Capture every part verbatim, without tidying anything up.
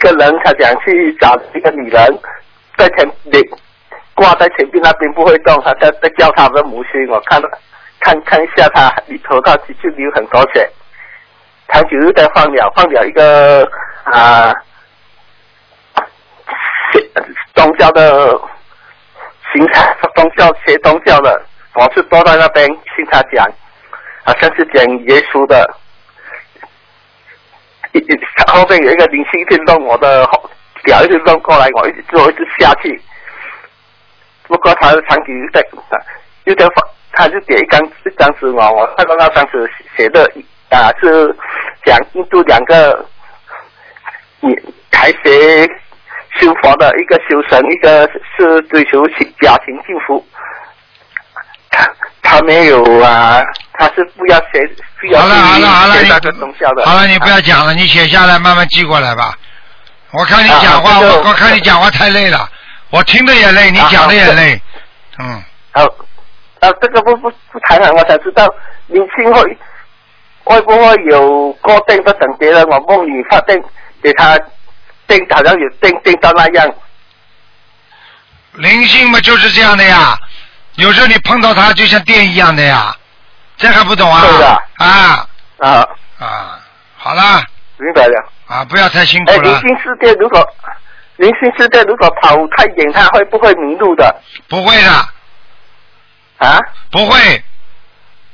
个人，他讲去找一个女人，在前边挂在前边那边不会动，他在在叫他的母亲，我看了看看一下他里头他就流很多血，长久又在放了放了一个啊宗教的行他宗教学宗教的，我是坐在那边听他讲，好像是讲耶稣的。后面有一个灵性一直弄我的脚，一直弄过来，我一直做一直下去。不过他长期在，又在他就点一张一张纸嘛，我看到那张纸写的啊是讲印度两个你还学修佛的，一个修神，一个是追求家庭幸福。他他没有啊，他是不要学，不要好了好了好了， 那个宗教的。 好了，你不要讲了，你写下来慢慢寄过来吧。我看你讲话，啊、我我看你讲话太累了，我听的也累，你讲的也累。啊、嗯。 好，啊，这个不不不谈了，我想知道灵性会会不会有过定的等别人，我梦里发定给他定，好像有定定到那样。 灵性嘛就是这样的呀。有时候你碰到它就像电一样的呀，这还不懂啊？ 对的。 啊啊啊，好了。 明白了。 啊，不要太辛苦了。 哎，灵性世界如果灵性世界如果跑太远，它会不会迷路的？ 不会的。 啊？ 不会。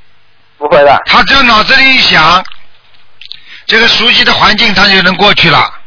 不会的。 他只要脑子里一想，这个熟悉的环境他就能过去了。